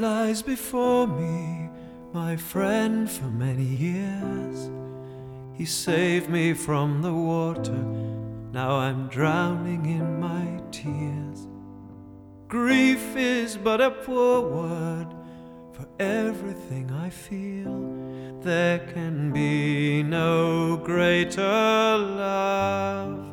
lies before me, my friend for many years. He saved me from the water, now I'm drowning in my tears. Grief is but a poor word for everything I feel. There can be no greater love.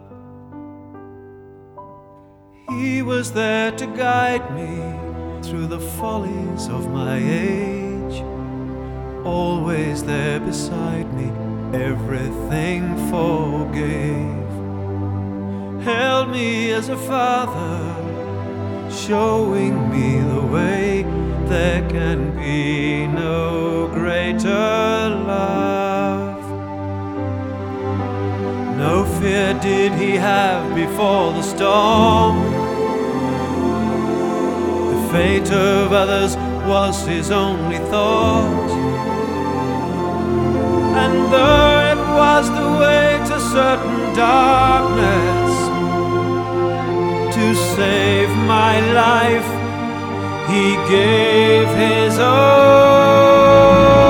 He was there to guide me through the follies of my age, always there beside me, everything forgave. Held me as a father, showing me the way. There can be no greater love. No fear did he have before the storm. The fate of others was his only thought. And though it was the way to certain darkness, to save my life, he gave his own.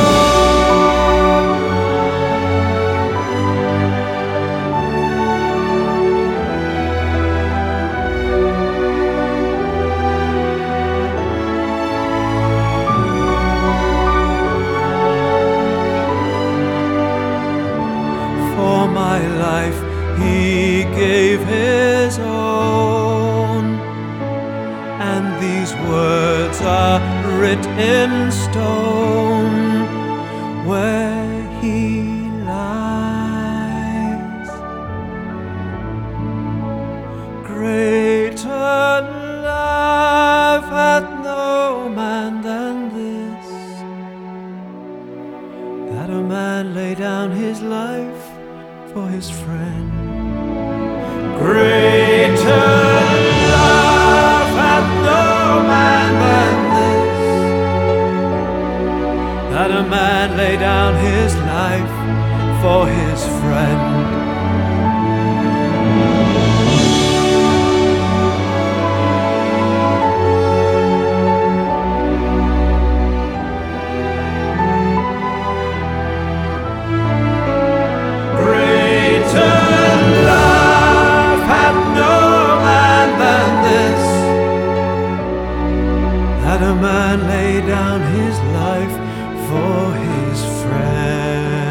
For my life, he gave his own. And these words are writ in stone, where he lies. Greater love hath no man than this, that a man lay down his life for his friend. Greater love hath no man than this, that a man lay down his life for his friend. That a man lay down his life for his friend.